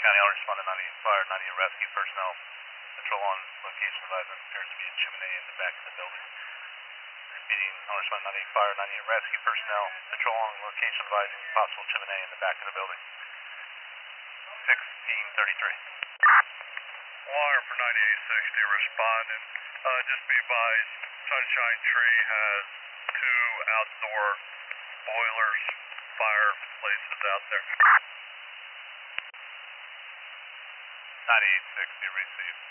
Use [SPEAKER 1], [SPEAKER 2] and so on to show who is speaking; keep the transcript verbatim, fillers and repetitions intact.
[SPEAKER 1] County, I'll respond to ninety fire ninety rescue personnel. Patrol on location advising appears to be a chimney in the back of the building. Repeating, I'll respond to ninety fire ninety rescue personnel. Patrol on location advising possible chimney in the back of the building. sixteen thirty-three.
[SPEAKER 2] Wire for ninety-eight sixty responding. Uh, just be advised, Sunshine Tree has two outdoor boilers, fireplaces out there.
[SPEAKER 1] ninety-eight sixty received.